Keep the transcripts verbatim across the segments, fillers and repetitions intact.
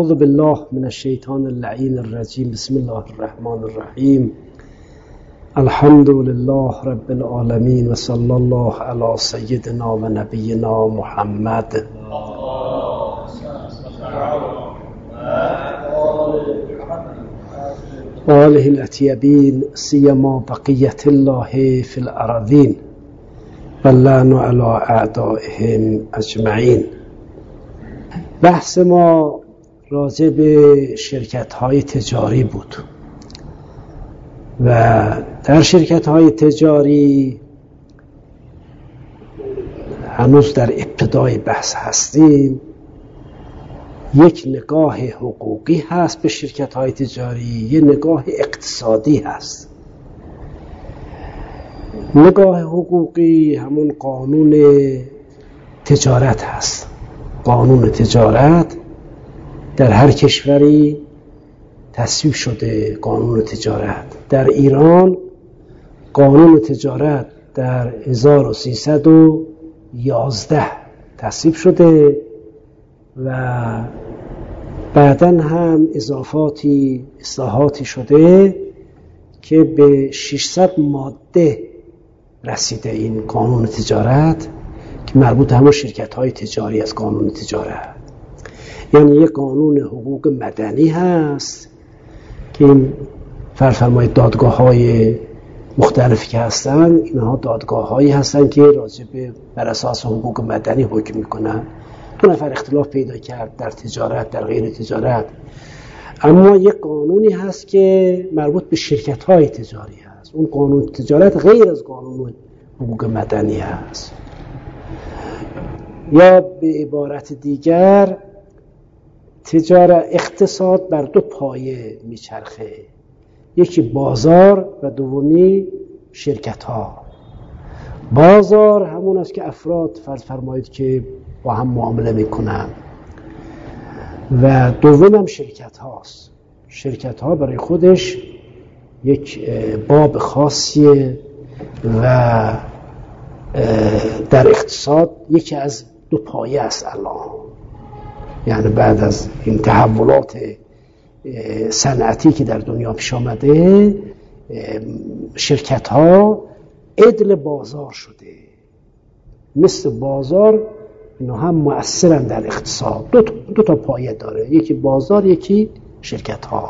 اعوذ بالله من الشیطان اللعین الرجیم. بسم الله الرحمن الرحیم. الحمد لله رب العالمین و صلی الله علی سیدنا و نبینا محمد آله الاطیبین سیما بقیت الله فی الارضین و اللعن علی اعدائهم اجمعین. بحث ما راجع به شرکت‌های تجاری بود و در شرکت‌های تجاری هنوز در ابتدای بحث هستیم. یک نگاه حقوقی هست به شرکت‌های تجاری، یک نگاه اقتصادی هست. نگاه حقوقی همون قانون تجارت هست. قانون تجارت در هر کشوری تصویب شده. قانون تجارت در ایران، قانون تجارت در هزار و سیصد و یازده تصویب شده و بعداً هم اضافاتی اصلاحاتی شده که به ششصد ماده رسیده این قانون تجارت که مربوط به همون شرکت‌های تجاری از قانون تجارت. یعنی یک قانون حقوق مدنی هست که این فرفرمای دادگاه‌های مختلفی که هستن، اینها دادگاه‌هایی هستن که راجع به بر اساس حقوق مدنی حکم میکنن. دو نفر اختلاف پیدا کرد در تجارت، در غیر تجارت، اما یک قانونی هست که مربوط به شرکت‌های تجاری هست. اون قانون تجارت غیر از قانون حقوق مدنی هست. یا به عبارت دیگر تجارت اقتصاد بر دو پایه میچرخه، یکی بازار و دومی شرکت ها. بازار همون است که افراد فرض فرمایید که با هم معامله میکنن و دوم هم شرکت هاست. شرکت ها برای خودش یک باب خاصیه و در اقتصاد یکی از دو پایه است الان. یعنی بعد از این تحولات صنعتی که در دنیا پیش آمده، شرکت ها عدل بازار شده. مثل بازار اینا هم مؤثرن در اقتصاد. دو تا, دو تا پایه داره، یکی بازار یکی شرکت ها.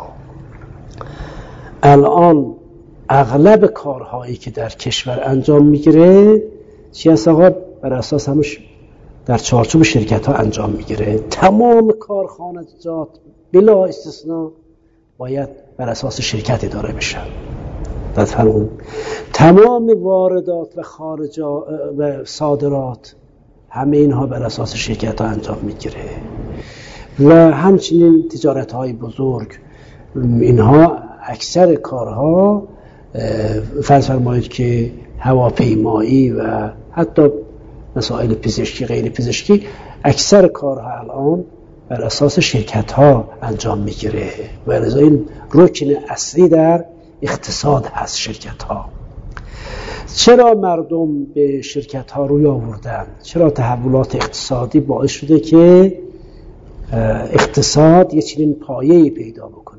الان اغلب کارهایی که در کشور انجام میگیره چی هست آقا؟ بر اساس همش در چارچوب شرکت ها انجام میگیره. تمام کارخانجات بلا استثناء باید بر اساس شرکت اداره بشن. فرمون تمام واردات و خارجات و صادرات همه اینها بر اساس شرکت ها انجام میگیره و همچنین تجارت های بزرگ، اینها اکثر کارها فرض فرمایید که هواپیمایی و حتی مسائل پزشکی غیر پزشکی، اکثر کارها الان بر اساس شرکت ها انجام میگیره و لذا این رکن اصلی در اقتصاد هست شرکت ها. چرا مردم به شرکت ها روی آوردن؟ چرا تحولات اقتصادی باعث شده که اقتصاد یه چنین پایه‌ای پیدا بکنه؟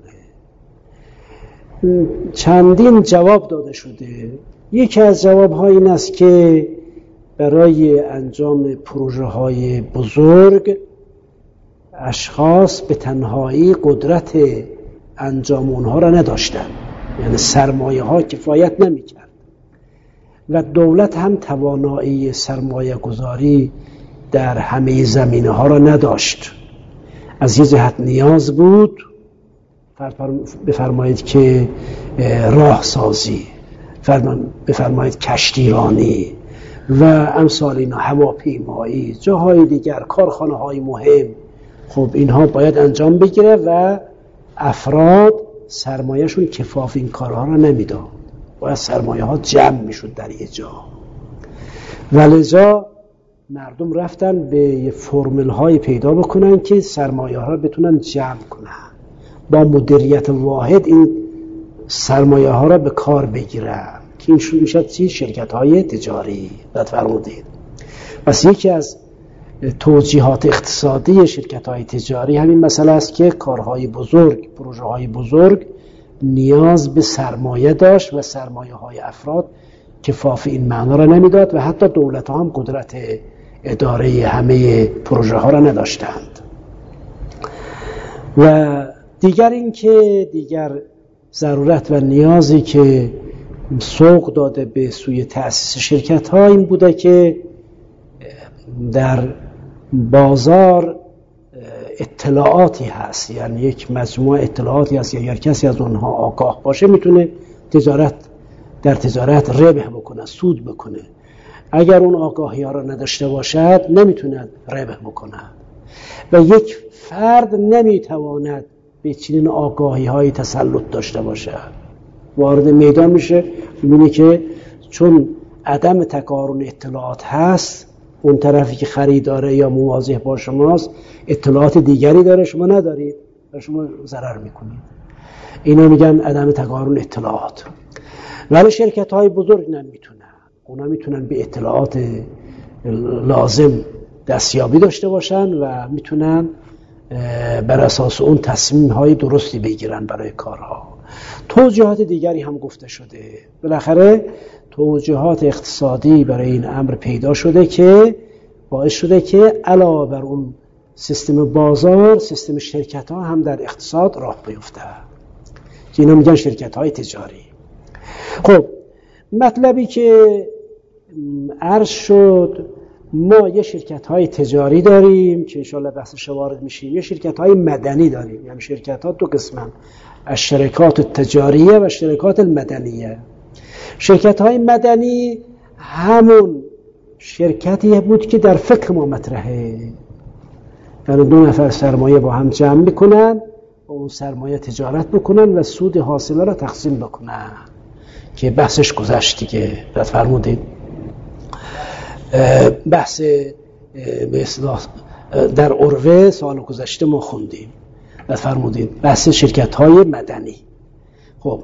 چندین جواب داده شده. یکی از جواب ها این است که برای انجام پروژه های بزرگ اشخاص به تنهایی قدرت انجام اونها را نداشتن، یعنی سرمایه ها کفایت نمی کرد و دولت هم توانایی سرمایه گذاری در همه زمینه ها را نداشت. از یه جهت نیاز بود بفرمایید که راهسازی، بفرمایید کشتیرانی و امثال اینا، هواپیمایی، جاهای دیگر، کارخانه های مهم. خب اینها باید انجام بگیره و افراد سرمایهشون کفاف این کارها را نمیداد. باید سرمایه ها جمع میشد در یه جا و لذا مردم رفتن به یه فرمول های پیدا بکنن که سرمایه ها را بتونن جمع کنن، با مدیریت واحد این سرمایه ها را به کار بگیرن که این میشد چی؟ شرکت های تجاری. بعد فرمودید پس یکی از توجیهات اقتصادی شرکت‌های تجاری همین مسئله است که کارهای بزرگ، پروژه‌های بزرگ نیاز به سرمایه داشت و سرمایه‌های افراد کفاف این معنا را نمیداد و حتی دولت‌ها هم قدرت اداره همه پروژه‌ها را نداشتند. و دیگر این که دیگر ضرورت و نیازی که سوق داده به سوی تأسیس شرکت‌ها این بوده که در بازار اطلاعاتی هست، یعنی یک مجموعه اطلاعاتی هست، اگر کسی از اونها آگاه باشه میتونه تجارت در تجارت ربح بکنه، سود بکنه. اگر اون آگاهی ها را نداشته باشد نمیتونه ربح بکنه و یک فرد نمیتواند به چنین آگاهی های تسلط داشته باشه. وارد میدان میشه میبینی که چون عدم تقارن اطلاعات هست، اون طرفی که خریداره یا مواجه با شماست اطلاعات دیگری داره شما ندارید و شما ضرر میکنید. اینا میگن عدم تقارن اطلاعات. ولی شرکت های بزرگ نمیتونن، اونا میتونن به اطلاعات لازم دستیابی داشته باشن و میتونن بر اساس اون تصمیم های درستی بگیرن برای کارها. توجیهات دیگری هم گفته شده. بالاخره توجیهات اقتصادی برای این امر پیدا شده که باعث شده که علاوه بر اون سیستم بازار، سیستم شرکت ها هم در اقتصاد راه بیفته که اینا میگن شرکت های تجاری. خب مطلبی که عرض شد، ما یه شرکت های تجاری داریم که انشاءالله بحثش وارد میشیم، یه شرکت های مدنی داریم. یعنی شرکت ها دو قسمن، الشرکات التجاریه و شرکات المدنیه. شرکت های مدنی همون شرکتی بود که در فقه ما مطرحه، یعنی دو نفر سرمایه با هم جمع میکنن و اون سرمایه تجارت بکنن و سود حاصله را تقسیم بکنن که بحثش گذشت دیگه. رد فرمودید بحث به اصطلاح در عروه سال گذشته ما خوندیم. رد فرمودید بحث شرکت های مدنی. خب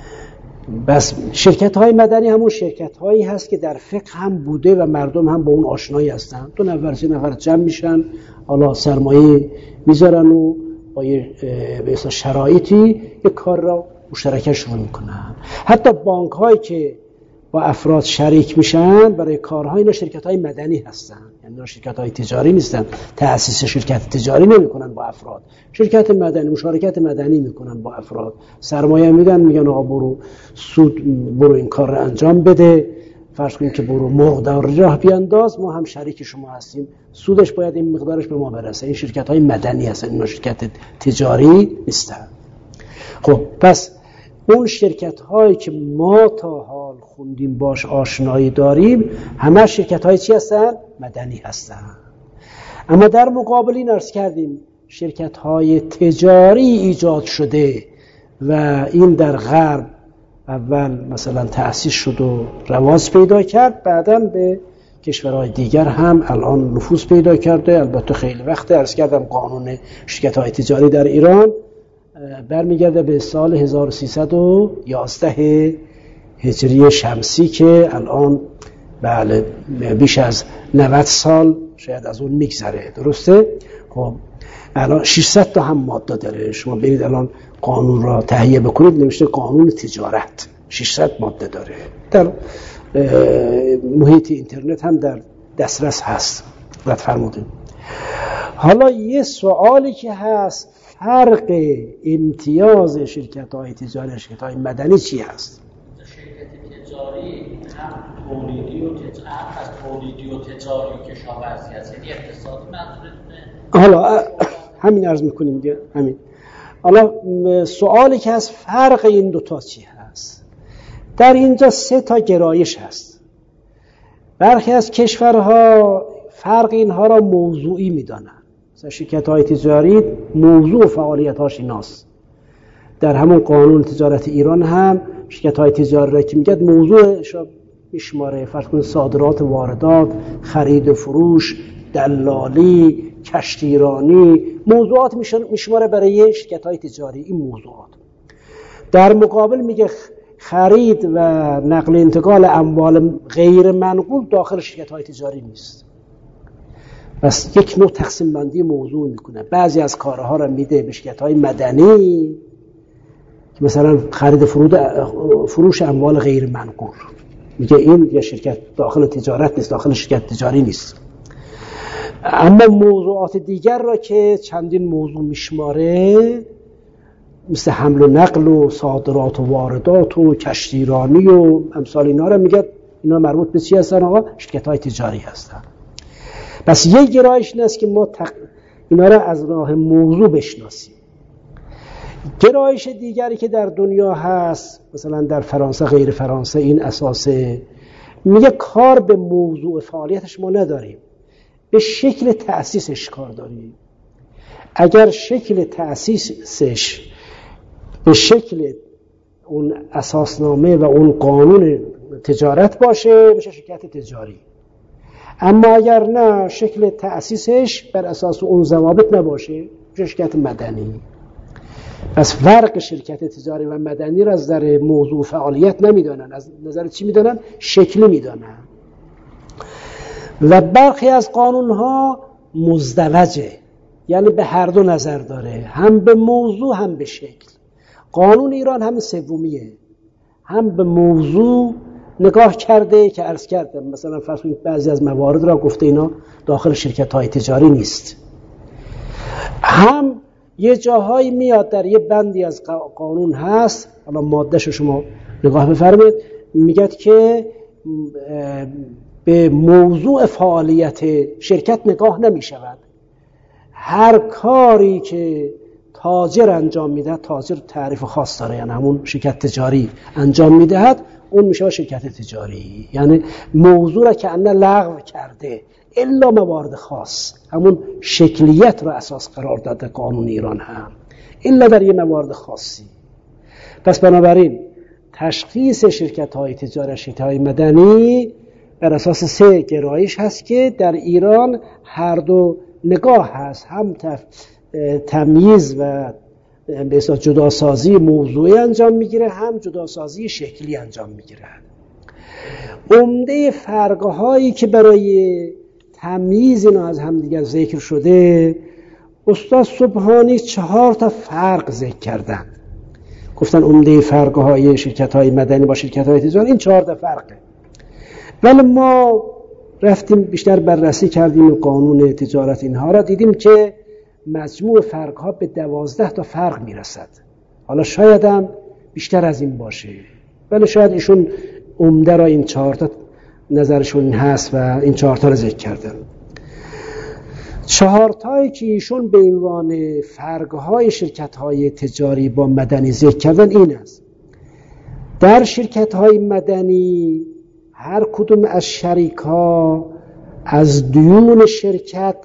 بس شرکت های مدنی همون شرکت هایی هست که در فقه هم بوده و مردم هم با اون آشنایی هستن. دو نفر سه نفر جمع میشن، حالا سرمایه میذارن و با یه به اصطلاح شرایطی یک کار را مشترکاً شروع میکنن. حتی بانک هایی که با افراد شریک میشن برای کارهای، اینا شرکت های مدنی هستن، یعنی اینا شرکت های تجاری نیستن. تأسیس شرکت تجاری نمیکنن با افراد، شرکت مدنی، مشارکت مدنی میکنن با افراد. سرمایه میدن، میگن آقا برو سود، برو این کار رو انجام بده، فرض کنید که برو مرغ در راه بیانداز، ما هم شریک شما هستیم، سودش باید این مقدارش به ما برسه. این شرکت های مدنی هستن، اینا شرکت تجاری نیستن. خب پس اون شرکت هایی که ما تا حال خوندیم باش آشنایی داریم همه شرکت های چی هستن؟ مدنی هستن. اما در مقابل این عرض کردیم شرکت های تجاری ایجاد شده و این در غرب اول مثلا تأسیس شد و رواج پیدا کرد، بعداً به کشورهای دیگر هم الان نفوذ پیدا کرده. البته خیلی وقته، عرض کردم قانون شرکت های تجاری در ایران برمیگرده به سال هزار و سیصد و یازده هجری شمسی که الان بله بیش از نود سال شاید از اون میگذره. درسته؟ خب الان ششصد تا هم ماده داره. شما برید الان قانون را تهیه بکنید، نوشته قانون تجارت، ششصد ماده داره. در محیط اینترنت هم در دسترس هست. رد فرمودیم. حالا یه سوالی که هست، فرق امتیاز شرکت های تجاری و شرکت های مدنی چی هست؟ شرکت تجاری هم تولیدی و تجاری، هم از تولیدی و تجاری کشاورزی هست، یعنی اقتصادی منظورتونه؟ حالا همین عرض میکنیم دیگه. همین. حالا سوالی که هست فرق این دوتا چی هست؟ در اینجا سه تا گرایش هست. برخی از کشورها فرق اینها را موضوعی میدانن. مثلا شرکت های تجاری موضوع فعالیت هاش ایناست. در همون قانون تجارت ایران هم شرکت های تجاری را که میگه موضوعش میشماره، فرض کنید صادرات، واردات، خرید و فروش، دلالی، کشتیرانی، موضوعات میشماره برای شرکت های تجاری. این موضوعات در مقابل میگه خرید و نقل انتقال اموال غیر منقول داخل شرکت های تجاری نیست. پس یک نوع تقسیم بندی موضوع میکنه. بعضی از کارها را میده به شرکت‌های مدنی که مثلا خرید فرود فروش اموال غیر منقول، میگه این یه شرکت داخل تجارت نیست، داخل شرکت تجاری نیست. اما موضوعات دیگر را که چندین موضوع میشماره، مثل حمل و نقل و صادرات و واردات و کشتیرانی و امثال اینا را میگه اینا مربوط به چی هستن آقا؟ شرکت‌های تجاری هستن. پس یک گرایش این است که ما تق... اینا را از راه موضوع بشناسیم. گرایش دیگری که در دنیا هست، مثلا در فرانسه غیر فرانسه این اساسه، میگه کار به موضوع فعالیتش ما نداریم، به شکل تأسیسش کار داریم. اگر شکل تأسیسش به شکل اون اساسنامه و اون قانون تجارت باشه میشه شرکت تجاری. اما اگر نه شکل تأسیسش بر اساس اون ضوابط نباشه میشه شرکت مدنی. پس فرق شرکت تجاری و مدنی را از نظر موضوع فعالیت نمیدانن، از نظر چی میدانن؟ شکلی میدانن. و برخی از قانونها مزدوجه، یعنی به هر دو نظر داره، هم به موضوع هم به شکل. قانون ایران هم سومیه، هم به موضوع نگاه کرده که عرض کردم، مثلا فرض کنید بعضی از موارد را گفته اینا داخل شرکت‌های تجاری نیست، هم یه جاهایی میاد در یه بندی از قانون هست، حالا ماده‌شو شما نگاه بفرمایید، میگه که به موضوع فعالیت شرکت نگاه نمی شود. هر کاری که تاجر انجام میده، تاجر تعریف خاص داره، یعنی همون شرکت تجاری انجام میدهد، اون میشه شرکت تجاری. یعنی موضوع را که انه لغو کرده الا موارد خاص، همون شکلیت را اساس قرار داده قانون ایران هم، الا در یه موارد خاصی. پس بنابراین تشخیص شرکت های تجاری، شرکت های مدنی بر اساس سه گرایش هست که در ایران هر دو نگاه هست، هم تمییز و به اصطلاح جداسازی موضوعی انجام میگیره، هم جداسازی شکلی انجام میگیره. عمده فرق‌هایی که برای تمییز اینا از هم دیگر ذکر شده، استاد سبحانی چهار تا فرق ذکر کردن. گفتن عمده فرق‌های شرکت‌های مدنی با شرکت‌های تجاری این چهار تا فرقه. ولی ما رفتیم بیشتر بررسی کردیم قانون تجارت اینها را، دیدیم که مجموع فرق‌ها به دوازده تا فرق میرسد. حالا شاید هم بیشتر از این باشه، ولی شاید ایشون عمده را این چهار تا نظرشون هست و این چهار تا را ذکر کردن. چهار تایی که ایشون به عنوان فرق‌های شرکت‌های تجاری با مدنی ذکر کردن این است: در شرکت‌های مدنی هر کدوم از شریک‌ها از دیون شرکت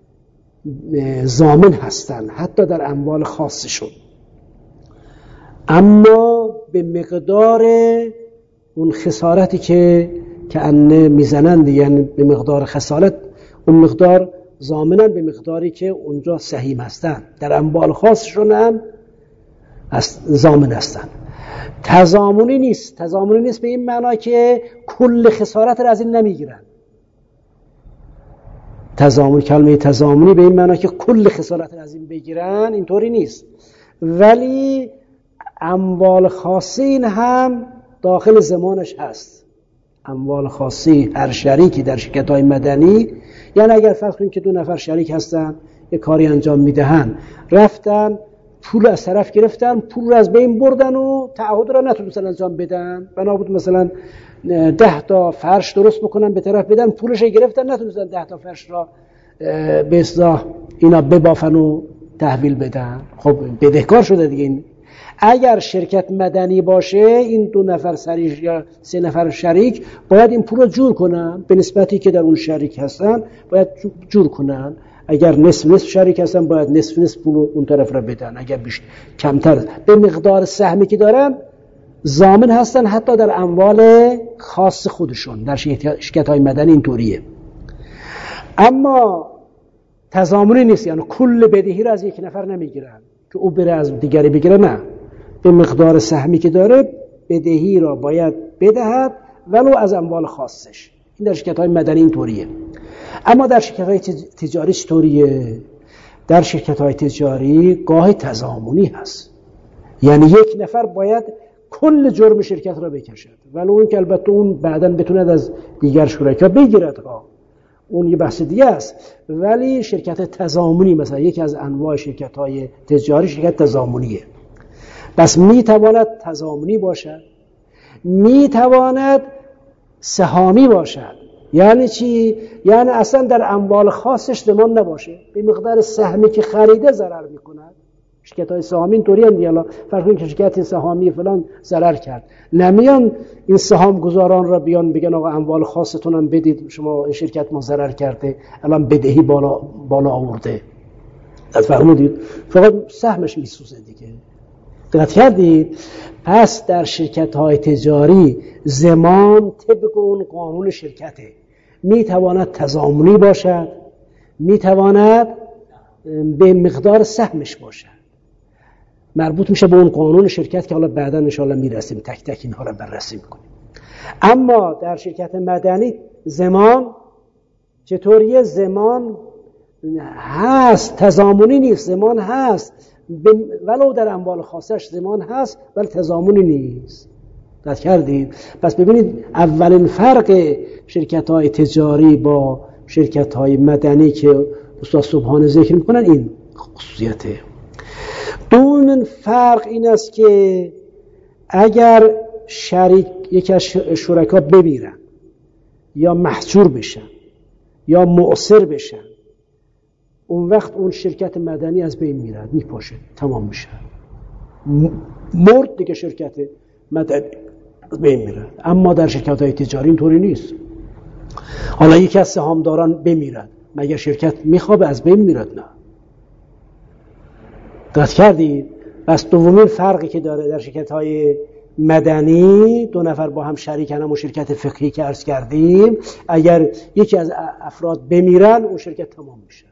ضامن هستند، حتی در اموال خاصشون، اما به مقدار اون خسارتی که که انه میزنند، یعنی به مقدار خسارت اون مقدار ضامنن، به مقداری که اونجا سهیم هستن، در اموال خاصشون هم ضامن هستن. تضامنی نیست. تضامنی نیست به این معنا که کل خسارت را از این نمیگیرن. تضامن، کلمه تضامنی به این معنا که کل خسارت را از این بگیرن، اینطوری نیست. ولی اموال خاصی این هم داخل زمانش هست. اموال خاصی هر شریکی در شرکت‌های مدنی، یعنی اگر فرض کنید که دو نفر شریک هستن، یک کاری انجام میدهن، رفتن پول از طرف گرفتن، پول رو از بین بردن و تعهد را نتونستن انجام بدن، بنابود مثلا ده تا فرش درست بکنن به طرف بدن، پولش گرفتن، نتونستن ده تا فرش را به اصطلاح اینا ببافن و تحویل بدن، خب بدهکار شده دیگه. این اگر شرکت مدنی باشه، این دو نفر شریک یا سه نفر شریک باید این پول رو جور کنن به نسبتی که در اون شریک هستن، باید جور کنن. اگر نصف نصف شریک هستن باید نصف نصف پول اون طرف را بدن، اگر بیشتر کمتر به مقدار سهمی که دارن ضامن هستن، حتی در اموال خاص خودشون. در شرکت‌های مدنی اینطوریه. اما تضامنی نیست، یعنی کل بدهی را از یک نفر نمیگیرن که او بره از دیگری بگیره، نه، به مقدار سهمی که داره بدهی را باید بدهد، ولو از اموال خاصش. این در شرکت‌های مدنی اینطوریه. اما در شرکت‌های تجاری چطوریه؟ در شرکت‌های تجاری گاهی تضامنی هست، یعنی یک نفر باید کل جرم شرکت را بکشد، ولو این که البته اون بعداً بتوند از دیگر شرکا بگیرد ها، اون یه بحث دیگه است. ولی شرکت تضامنی مثلا یکی از انواع شرکت‌های تجاری شرکت تضامنیه. پس میتواند تضامنی باشد، میتواند سهامی باشد. یعنی چی؟ یعنی اصلا در اموال خاصش ضمان نباشه، به مقدار سهمی که خریده ضرر میکند. شرکت‌های سهامی اینطوری اند دیالا، فرض کنید که شرکت سهامی فلان ضرر کرد، نمیان این سهام گذاران را بیان بگن آقا اموال خاصتون هم بدید، شما شرکت ما ضرر کرده الان بدهی بالا بالا آورده. فهمیدید؟ فقط سهمش میسوزه دیگه. دقت کردید؟ پس در شرکت‌های تجاری ضمان طبق اون قانون شرکته، میتواند تضامنی باشد، میتواند به مقدار سهمش باشد، مربوط میشه به اون قانون شرکت که حالا بعدا ان شاءالله میرسیم تک تک اینها رو بررسی میکنیم. اما در شرکت مدنی ضمان چطوریه؟ ضمان هست، تضامنی نیست، ضمان هست، ولو در اموال خاصش ضمان هست ولی تضامنی نیست. دقت کردید؟ پس ببینید اولین فرق شرکت‌های تجاری با شرکت‌های مدنی که استاد سبحانی ذکر میکنن این خصوصیته. دومین فرق این است که اگر شریک یکی از شرکا بمیرن یا محجور بشن یا معسر بشن، اون وقت اون شرکت مدنی از بین میرد، میپاشه، تمام میشه، مرد دیگه، شرکت مدنی از بین میرد. اما در شرکت‌های تجاری اینطوری نیست. حالا یکی از سهامداران بمیرد، مگر شرکت میخوابه از بین میرد؟ نه. دقت کردید؟ پس دومین فرقی که داره در شرکت‌های مدنی، دو نفر با هم شریکن، همون شرکت فقهی که عرض کردیم، اگر یکی از افراد بمیرن اون شرکت تمام میشه.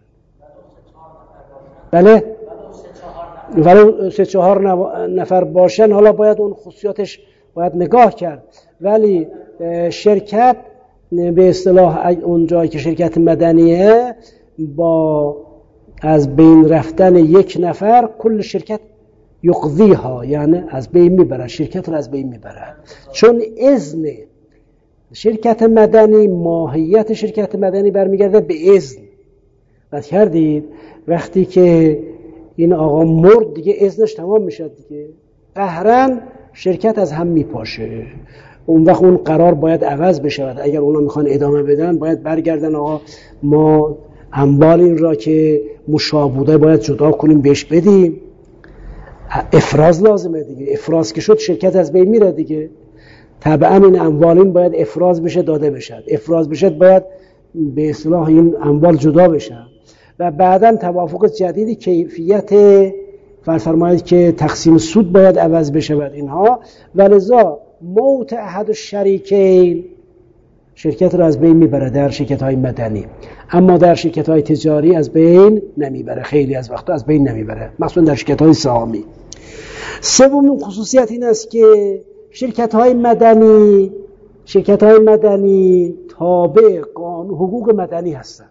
بله؟ ولو سه چهار نفر باشن، حالا باید اون خصوصیاتش باید نگاه کرد. ولی شرکت به اصطلاح اون جایی که شرکت مدنیه، با از بین رفتن یک نفر کل شرکت یقضیها، یعنی از بین میبرد، شرکت رو از بین میبرد. چون اذن شرکت مدنی، ماهیت شرکت مدنی برمیگرده به اذن. بس کردید؟ وقتی که این آقا مرد دیگه اذنش تمام میشه دیگه، قهرن شرکت از هم میپاشه. اون وقت اون قرار باید عوض بشه. اگر اونا میخوان ادامه بدن باید برگردن آقا ما اموال این را که مشابوده باید جدا کنیم بهش بدیم. افراز لازمه دیگه، افراز که شد شرکت از بین میره دیگه. طبعا این اموال این باید افراز بشه، داده بشه. افراز بشه باید به اصطلاح این اموال جدا بشه و بعداً توافق جدیدی کیفیت فرمایید که تقسیم سود باید عوض بشه بعد اینها. ولذا موت احد الشریکین شرکت رو از بین میبره در شرکت‌های مدنی، اما در شرکت‌های تجاری از بین نمیبره، خیلی از وقتا از بین نمیبره، مخصوصا در شرکت‌های سهامی. سومین خصوصیت این است که شرکت‌های مدنی شرکت‌های مدنی تابع قانون حقوق مدنی هستند،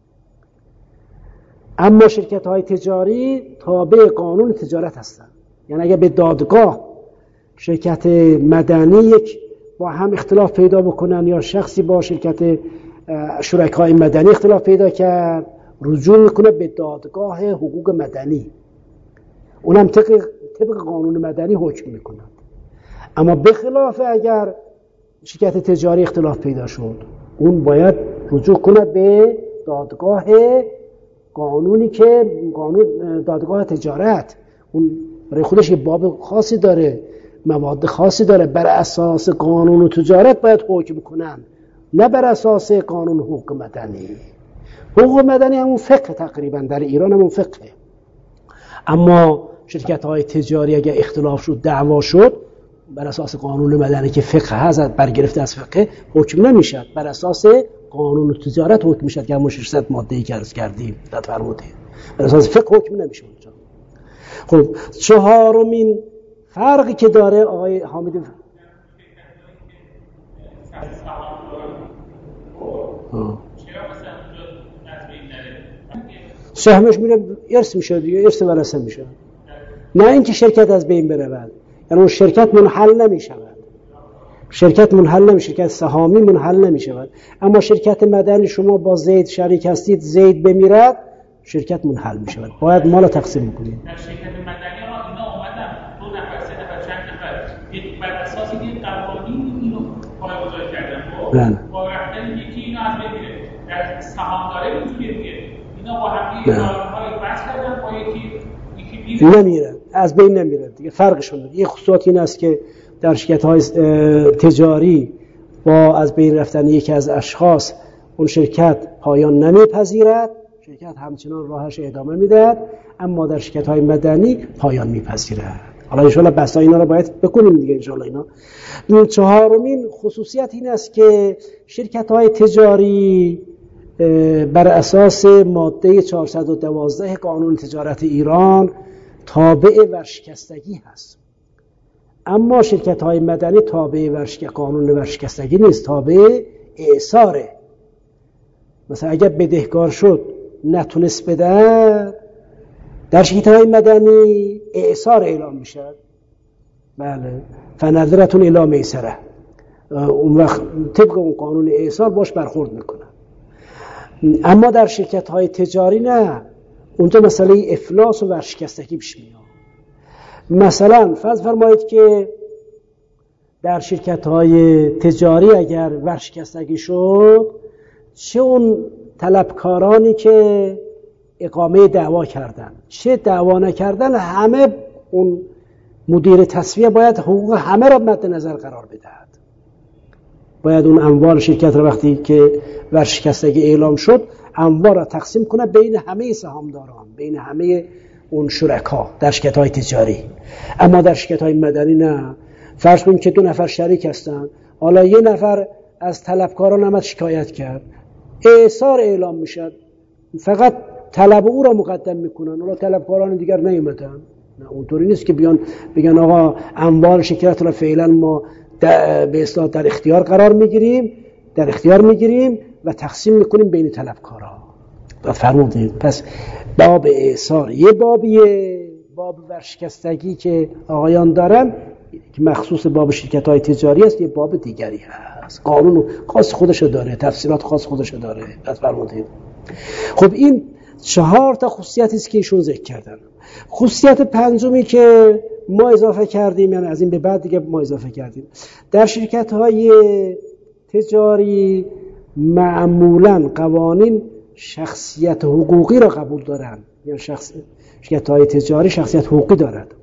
اما شرکت‌های تجاری تابع قانون تجارت هستند. یعنی اگر به دادگاه شرکت مدنی یک با هم اختلاف پیدا بکنن یا شخصی با شرکت شرکای مدنی اختلاف پیدا کرد، رجوع میکنه به دادگاه حقوق مدنی، اونم طبق طبق قانون مدنی حکم میکنه. اما به خلاف اگر شرکت تجاری اختلاف پیدا شد، اون باید رجوع کنه به دادگاه قانونی که قانون دادگاه تجارت، اون برای خودش یه باب خاصی داره، مواد خاصی داره، بر اساس قانون و تجارت باید حکم کنن، نه بر اساس قانون حقوق مدنی. حقوق مدنی همون فقه، تقریبا در ایران همون فقه. اما شرکت های تجاری اگر اختلاف شد، دعوا شد، بر اساس قانون مدنی که فقه هست، برگرفته از فقه حکم نمیشد، بر اساس قانون و تجارت حکم میشد که همون ششصد ماده‌ای که عرض کردیم داد فرمودید، بر اساس فقه حکم نمیشه اونجا. خب چهارمین فرقی که داره آقای حامد سهمش میره ارث میشه دیگه، ارث ورثه میشه. نه اینکه شرکت از بین برود، یعنی اون شرکت منحل نمیشود، شرکت منحل نمیشه، شرکت سهامی منحل نمیشود. اما شرکت مدنی شما با زید شریک هستید، زید بمیرد، شرکت منحل میشود، باید مال تقسیم میکنید. در شرکت مدنی ها اینا اومدن دو نفر سه نفر چند نفر یک بر اساس یک قوانین اینو پایه‌گذاری کردن، خب با رفتن یکی اینا از بین میره. در سهامداری اینجوریه دیگه، اینا با هم دیگه راههای بحث کردن، با یکی یکی میره نمیره، از بین نمیره دیگه. فرقشون یه خصوصیت این است که در شرکت‌های تجاری با از بین رفتن یکی از اشخاص اون شرکت پایان نمیپذیرد، شرکت همچنان راهش ادامه میدهد، اما در شرکت‌های مدنی پایان میپذیرد. حالا ان شاءالله بحث اینا رو باید بکنیم دیگه ان شاءالله. اینا چهارمین خصوصیت این است که شرکت‌های تجاری بر اساس ماده چهارصد و دوازده قانون تجارت ایران تابع ورشکستگی هست، اما شرکت‌های مدنی تابع ورشک قانون ورشکستگی نیست، تابع اعصاره. مثلا اگر بدهکار شد نتونست بده، در شرکت‌های مدنی اعصار اعلام میشه. بله، فنظرتون الی میسره، اون وقت طبق اون قانون اعصار باش برخورد میکنه. اما در شرکت‌های تجاری نه، اونجا مسئله افلاس و ورشکستگی پیش میاد. مثلا فرض فرمایید که در شرکت‌های تجاری اگر ورشکستگی شد، چه اون طلبکارانی که اقامه دعوا کردن چه دعوا نکردن، همه اون مدیر تصفیه باید حقوق همه را مد نظر قرار بدهد. باید اون اموال شرکت را وقتی که ورشکستگی اعلام شد، اموال را تقسیم کنه بین همه سهامداران، بین همه اون شرکا در شرکت‌های تجاری. اما در شرکت‌های مدنی نه. فرض کنید که دو نفر شریک هستن، حالا یه نفر از طلبکاران آمد شکایت کرد، اعصار اعلام میشد، فقط طلب او را مقدم میکنن، حالا طلبکاران دیگر نیومدن. نه، اونطوری نیست که بیان بگن آقا اموال شرکت را فعلا ما به اصطلاح در اختیار قرار میگیریم، در اختیار میگیریم و تقسیم میکنیم بین طلبکارا. فرمودید. پس باب اعصار یه بابیه، باب ورشکستگی که آقایان دارن که مخصوص باب شرکت‌های تجاری است، یه باب دیگری هست، قانون خاص خودشو داره، تفصیلات خاص خودشو داره. پس فرمودید. خب این چهار تا خصوصیتی است که ایشون ذکر کردن. خصوصیت پنجمی که ما اضافه کردیم، یعنی از این به بعد دیگه ما اضافه کردیم، در شرکت‌های تجاری معمولاً قوانین شخصیت حقوقی را قبول دارند. یعنی شخص شرکت‌های تجاری شخصیت حقوقی دارد.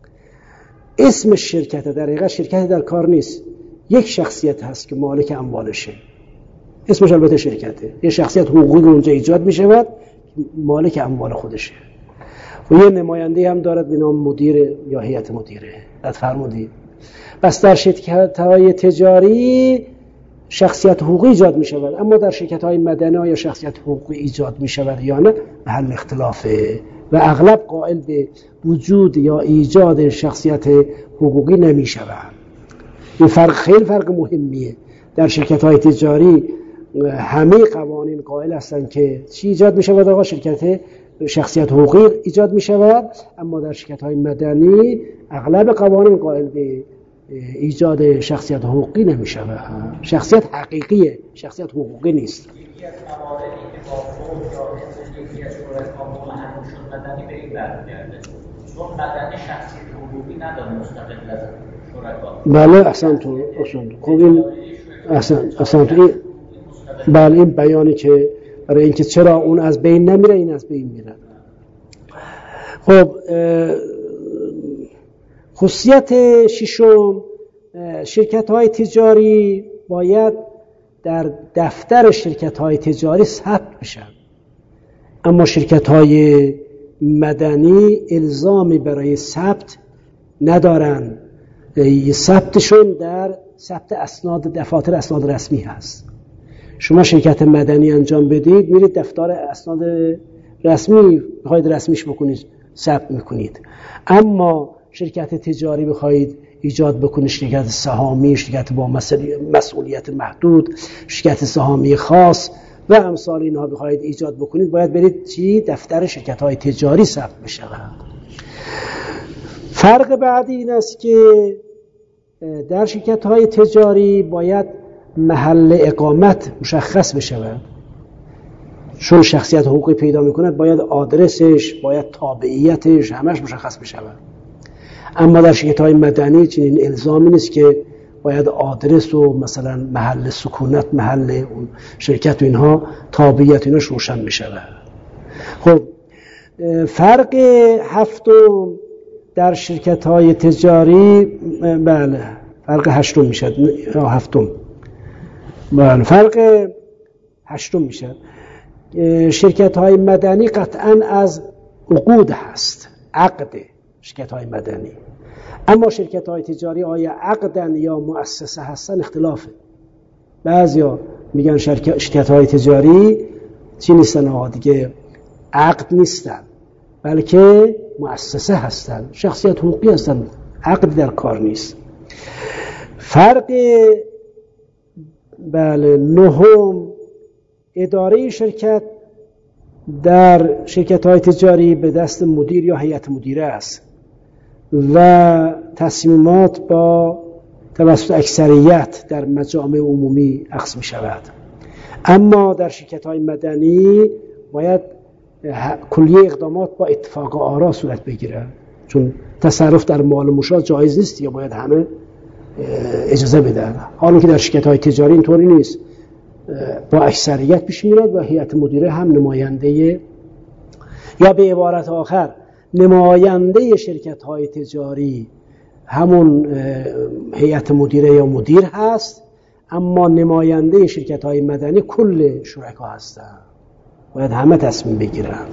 اسم شرکت در حقیقت شرکت در کار نیست، یک شخصیت هست که مالک اموالشه، اسمش البته شرکته، یه شخصیت حقوقی اونجا ایجاد می شود، مالک اموال خودشه و یه نماینده هم دارد به نام مدیر یا هیئت مدیره. بعد فرمودید. پس در شرکت‌های تجاری شخصیت حقوقی ایجاد می شود، اما در شرکت‌های مدنی یا شخصیت حقوقی ایجاد می شود یا نه محل اختلافه و اغلب قائل به وجود یا ایجاد شخصیت حقوقی نمی شود. این فرق خیلی فرق مهمیه. در شرکت‌های تجاری همه قوانین قائل هستند که چی ایجاد می شود؟ آقا شرکت شخصیت حقوقی ایجاد می شود، اما در شرکت‌های مدنی اغلب قوانین قائل به ایجاد شخصیت حقوقی نمی شود. شخصیت حقیقیه، شخصیت حقوقی نیست. یکی از مواردی که با فوق یا یکی از شرکا متهم شد مدنی به این برمیگرده، چون مدنی شخصیت حقوقی نداره مستقل از شرکا. بله احسنتون، احسنتون. خب این احسن احسنتون. بله این بیانی که برای اینکه چرا اون از بین نمیره، این از بین میره. خب خصوصیت ششم، شرکت‌های تجاری باید در دفتر شرکت‌های تجاری ثبت بشن، اما شرکت‌های مدنی الزامی برای ثبت ندارن. ثبتشون در ثبت اسناد دفاتر اسناد رسمی هست. شما شرکت مدنی انجام بدید، میرید دفتر اسناد رسمی بخواید رسمیش بکنید، ثبت میکنید. اما شرکت تجاری بخواید ایجاد بکنید، شرکت سهامی، شرکت با مسئولیت محدود، شرکت سهامی خاص و امثال اینها بخواید ایجاد بکنید، باید برید چی؟ دفتر شرکت‌های تجاری ثبت بشود. فرق بعدی این است که در شرکت‌های تجاری باید محل اقامت مشخص بشود. چون شخصیت حقوقی پیدا می‌کند، باید آدرسش، باید تابعیتش همش مشخص بشود. اما در شرکت‌های مدنی چنین الزامی نیست که باید آدرس و مثلا محل سکونت، محل اون شرکت و اینها، تابعیت ایناش روشن بشود. خب فرق هفتم در شرکت‌های تجاری، بله فرق هشتم میشه یا هفتم، بله فرق هشتم میشه. شرکت‌های مدنی قطعاً از عقود هست، عقد شرکت‌های مدنی. اما شرکت‌های تجاری آیا عقدن یا مؤسسه هستن اختلافه. بعضیا میگن شرکت‌های تجاری چی نیستن، آقا دیگه عقد نیستن بلکه مؤسسه هستن، شخصیت حقوقی هستن، عقد در کار نیست. فرق بله نهم، اداره شرکت در شرکت‌های تجاری به دست مدیر یا هیئت مدیره است و تصمیمات با توسط اکثریت در مجامع عمومی اخذ می شود. اما در شرکت‌های مدنی باید کلیه اقدامات با اتفاق آرا صورت بگیرد، چون تصرف در مال مشاع جایز نیست یا باید همه اجازه بدن. حالا که در شرکت‌های تجاری اینطوری نیست، با اکثریت پیش میاد و هیئت مدیره هم نماینده، یا به عبارت آخر نماینده شرکت‌های تجاری همون هیئت مدیره یا مدیر هست، اما نماینده شرکت‌های مدنی کل شرکا هستن، باید همه تصمیم بگیرن.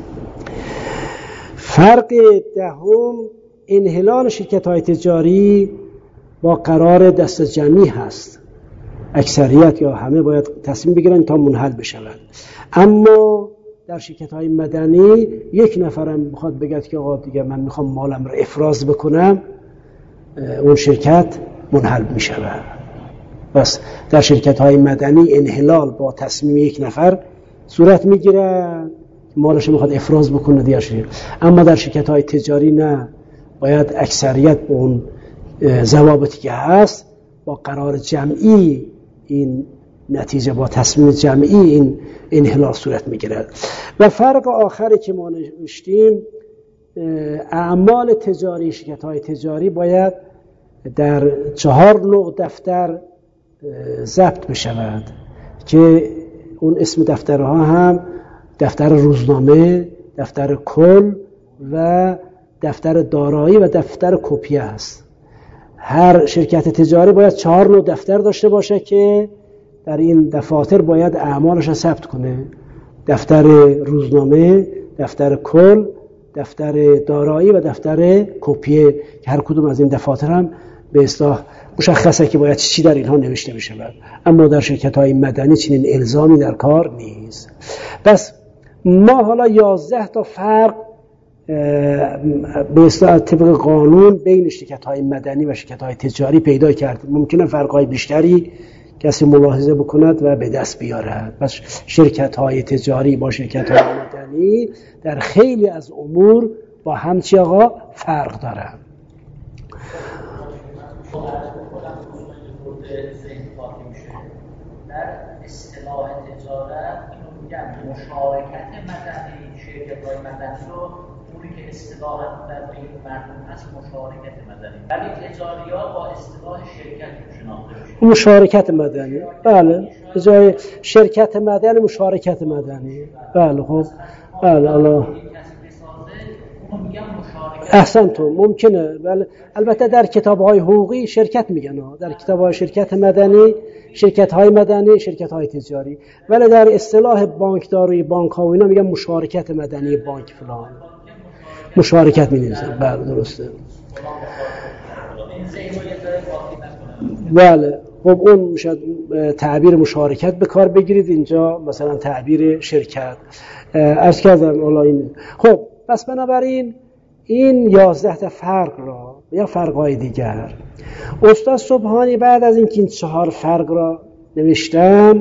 فرق دهم، انحلال شرکت‌های تجاری با قرار دست جمعی هست، اکثریت یا همه باید تصمیم بگیرن تا منحل بشود. اما در شرکت‌های مدنی یک نفرم بخواد بگه که آقا دیگه من میخوام مالم رو افراز بکنم، اون شرکت منحل میشود. بس در شرکت‌های مدنی انحلال با تصمیم یک نفر صورت میگیره، مالش میخواد افراز بکنه دیگه شرکت. اما در شرکت‌های تجاری نه، باید اکثریت به اون ضوابطی که هست با قرار جمعی این نتیجه، با تصمیم جمعی این انحلال صورت میگیرد. و فرق آخری که ما نوشتیم، اعمال تجاری شرکت‌های تجاری باید در چهار نوع دفتر ضبط بشود که اون اسم دفترها هم دفتر روزنامه، دفتر کل و دفتر دارایی و دفتر کپیه است. هر شرکت تجاری باید چهار نوع دفتر داشته باشه که در این دفاتر باید اعمالش را ثبت کنه. دفتر روزنامه، دفتر کل، دفتر دارایی و دفتر کپیه که هر کدوم از این دفاتر هم به اصطلاح مشخصه که باید چی در اینها نوشته بشه. اما در شرکت‌های مدنی چنین الزامی در کار نیست. پس ما حالا یازده تا فرق به اصطلاح طبق قانون بین شرکت‌های مدنی و شرکت‌های تجاری پیدا کردیم. ممکنه فرق‌های بیشتری کسی ملاحظه بکند و به دست بیارد. پس شرکت‌های تجاری با شرکت‌های مدنی در خیلی از امور با هم چی آقا فرق دارند. در اصطلاح تجارت اینو میگن مشارکت مدنی، شرکت‌های مدنی رو اونی که اصطلاحاً در بین مردم هست مشارکت مدنی، ولی تجاری‌ها با اصطلاح شرکت شناخته میشه. مشارکت مدنی، بله، به جای شرکت مدنی مشارکت مدنی، بله. خب بله الله احسن تو ممکنه، ولی البته در کتاب‌های حقوقی شرکت میگن ها، در کتاب‌های شرکت مدنی، شرکت‌های مدنی، شرکت‌های تجاری، ولی در اصطلاح بانکداری، بانک‌ها و اینا میگن مشارکت مدنی بانک فلان، مشارکت می‌نویسن. بله درسته. بله خب اون میشه تعبیر مشارکت به کار بگیرید، اینجا مثلا تعبیر شرکت عرض کردم. حالا این خب پس بنابراین این یازده تا فرق را یا فرق‌های دیگر استاد سبحانی بعد از اینکه این چهار فرق را نوشتن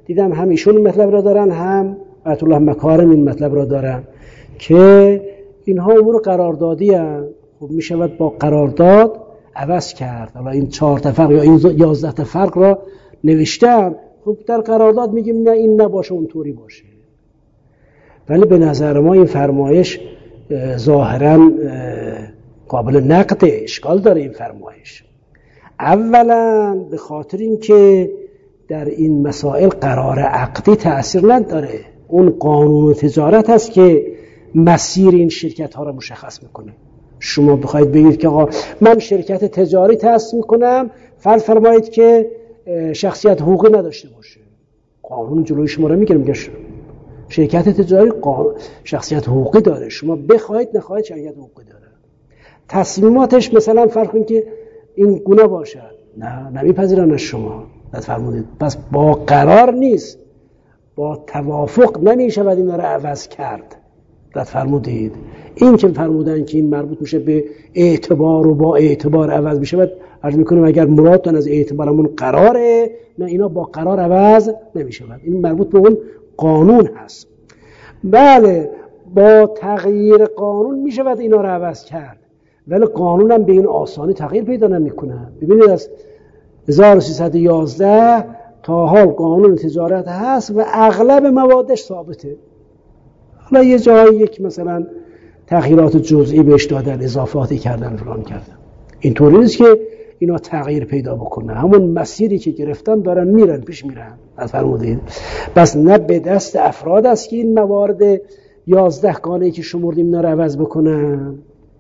دیدم هم ایشون این مطلب را دارن، هم آیت الله مکارم این مطلب را دارن که اینها امور قراردادی هستند. خب می شود با قرارداد عوض کرد. حالا این چهار تا فرق یا این یازده تا فرق را نوشتم، خب در قرارداد میگیم نه این نباشه اونطوری باشه. ولی به نظر ما این فرمایش ظاهرا قابل نقد، اشکال داره این فرمایش. اولا به خاطر اینکه در این مسائل قرار عقدی تأثیر نداره، اون قانون تجارت هست که مسیر این شرکت ها را مشخص میکنه. شما بخواید بگید که آقا من شرکت تجاری تأسیس میکنم، فرض فرمایید که شخصیت حقوقی نداشته باشه، قانون جلوی شما را میگیره، میگه شرکت تجاری شخصیت حقوقی داره، شما بخواید نخواید شرکت حقوقی داره. تصمیماتش مثلا فرض کنید که این گونه باشد، نه نمیپذیرن از شما. فرمودید پس با قرار نیست، با توافق نمیشود این را عوض کرد. رد فرمودید این که فرمودن که این مربوط میشه به اعتبار و با اعتبار عوض میشه، بعد عرض میکنم اگر مرادتون از اعتبارمون قراره، نه اینا با قرار عوض نمیشود، این مربوط به اون قانون هست. بله با تغییر قانون میشود اینا رو عوض کرد، ولی قانون هم به این آسانی تغییر پیدا نمیکنه. ببینید از هزار و سیصد و یازده تا حال قانون تجارت هست و اغلب موادش ثابته. حالا یه جایی یک مثلا تغییرات جزئی بهش دادن، اضافاتی کردن، فلان کردن. اینطوری نیست که اینا تغییر پیدا بکنه، همون مسیری که گرفتن دارن میرن پیش میرن. از فرمودید بس نه به دست افراد است که این موارد یازده گانه‌ای که شمردیم اینا رو عوض بکنن.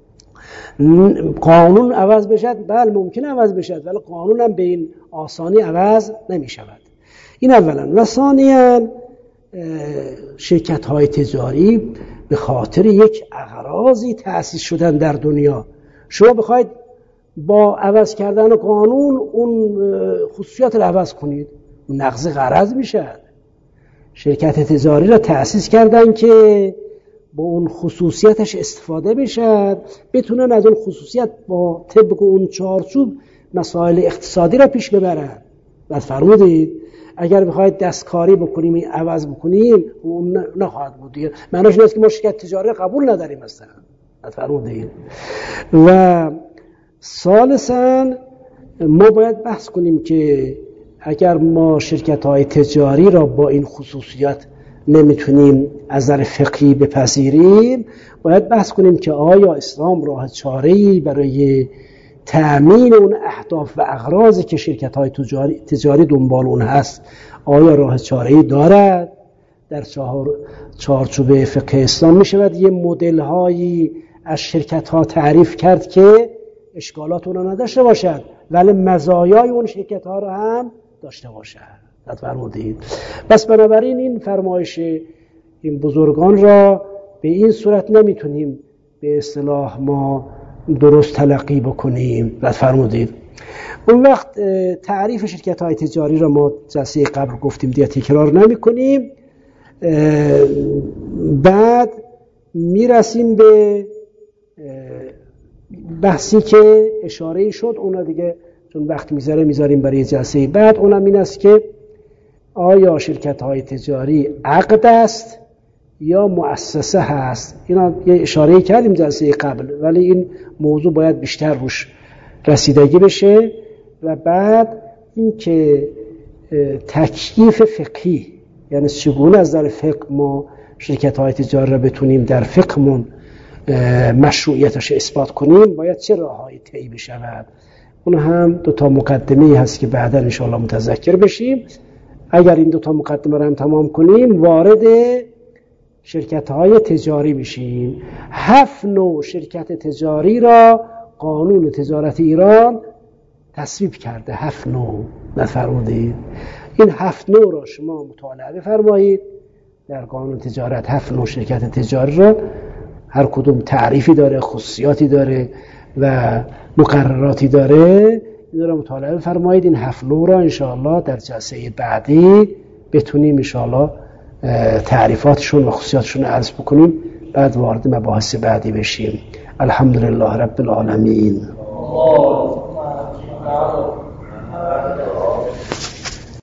قانون عوض بشد، بله ممکن عوض بشد، ولی قانون هم به این آسانی عوض نمی شود. این اولا. و ثانیاً شرکت های تجاری به خاطر یک اغراضی تأسیس شدن در دنیا. شما بخواید با عوض کردن قانون اون خصوصیات رو عوض کنید، نقض غرض میشد. شرکت تجاری را تأسیس کردن که با اون خصوصیتش استفاده بشد، بتونن از اون خصوصیت با طبق اون چارچوب مسائل اقتصادی را پیش ببرن. بعد فرمودید اگر بخواید دستکاری بکنیم این عوض بکنیم اون نخواهد بود دیگه. معنیش نیست که ما شرکت تجاری قبول نداریم مثلا. بعد فرمودید. و ثالثاً ما باید بحث کنیم که اگر ما شرکت های تجاری را با این خصوصیات نمیتونیم از نظر فقهی بپذیریم، باید بحث کنیم که آیا اسلام راه چاره‌ای برای تأمین اون اهداف و اغراضی که شرکت‌های تجاری تجاری دنبال اون هست، آیا راه چاره‌ای دارد؟ در چارچوب فقه اسلام میشود یه مدل‌هایی از شرکت‌ها تعریف کرد که اشکالات اونها نداشته باشد ولی مزایای اون شرکت‌ها رو هم داشته باشد. فرمودید. بس بنابراین این فرمایش این بزرگان را به این صورت نمیتونیم به اصطلاح ما درست تلقی بکنیم. و فرمودید اون وقت تعریف شرکت های تجاری را ما جلسه قبل گفتیم دیگه تکرار نمی کنیم. بعد میرسیم به بحثی که اشاره شد، اونا دیگه چون وقت میذاره میذاریم برای جلسه بعد. اونم این است که آیا شرکت های تجاری عقد است یا مؤسسه هست؟ اینا یه اشاره کردیم جلسه قبل، ولی این موضوع باید بیشتر روش رسیدگی بشه. و بعد این که تکییف فقهی، یعنی چگونه از نظر فقه ما شرکت های تجاری را بتونیم در فقهمون مشروعیتش اثبات کنیم، باید چه راههایی طی بشود. اون هم دو تا مقدمه هست که بعدا ان شاء الله متذکر بشیم. اگر این دو تا مقدمه رو هم تمام کنیم وارد شرکت های تجاری بشیم. هفت نوع شرکت تجاری را قانون تجارت ایران تصویب کرده. هفت نوع نفرمودید. این هفت نوع را شما مطالعه بفرمایید در قانون تجارت. هفت نوع شرکت تجاری را هر کدوم تعریفی داره، خصوصیاتی داره و مقرراتی داره. این را مطالعه بفرمایید. این هفت نوع را انشاءالله در جلسه بعدی بتونیم انشاءالله تعریفاتشون و خصوصیاتشون عرض بکنیم، بعد وارد مباحث بعدی بشیم. الحمدلله رب العالمین.